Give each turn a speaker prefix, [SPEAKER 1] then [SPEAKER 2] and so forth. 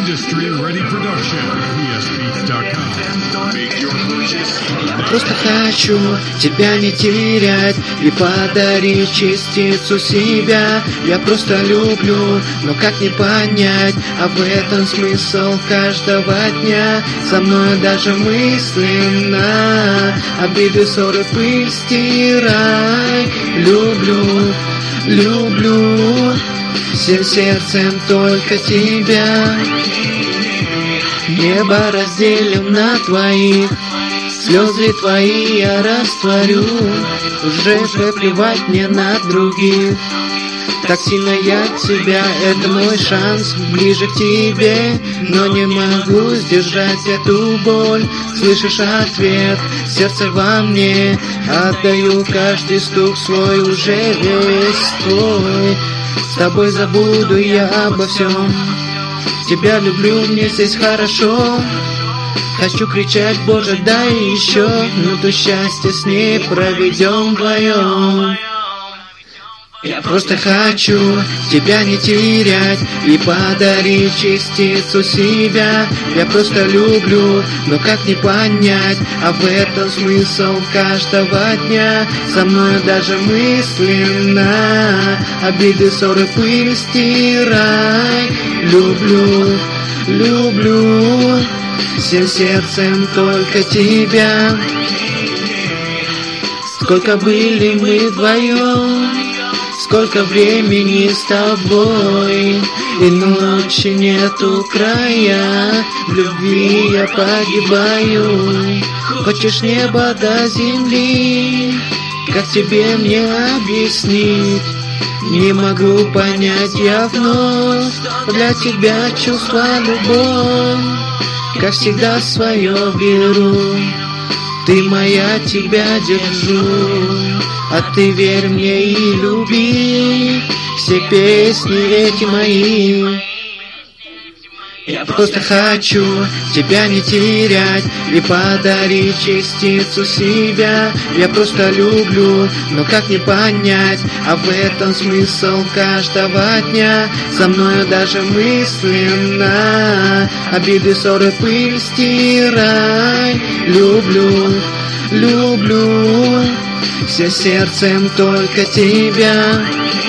[SPEAKER 1] Industry-ready production. ESBeats.com. Make your purchase.
[SPEAKER 2] Я просто хочу тебя не терять и подарить частицу себя. Я просто люблю, но как не понять, а в этом смысл каждого дня. Со мной даже мысленно обиды, ссоры, пыль стирай. Люблю, люблю всем сердцем только тебя. Небо разделим на двоих, слезы твои я растворю. Уже плевать мне на других. Так сильно я тебя, это мой шанс ближе к тебе. Но не могу сдержать эту боль. Слышишь ответ, сердце во мне. Отдаю каждый стук свой, уже весь твой. С тобой забуду я обо всем. Тебя люблю, мне здесь хорошо. Хочу кричать, Боже, дай еще минуту счастья с ней проведем вдвоем. Я просто хочу тебя не терять и подарить частицу себя. Я просто люблю, но как не понять, а в этом смысл каждого дня. Со мной даже мысленно обиды, ссоры, пыль стирай. Люблю, люблю всем сердцем только тебя. Сколько были мы вдвоем, сколько времени с тобой, и ночи нету края. В любви я погибаю. Хочешь небо до земли, как тебе мне объяснить? Не могу понять я вновь для тебя чувство, любовь. Как всегда свое беру, ты моя, тебя держу. А ты верь мне и люби все песни эти мои. Я просто хочу тебя не терять и подарить частицу себя. Я просто люблю, но как не понять, а в этом смысл каждого дня. Со мною даже мысленно обиды, ссоры, пыль стирай. Люблю, люблю всем сердцем только тебя.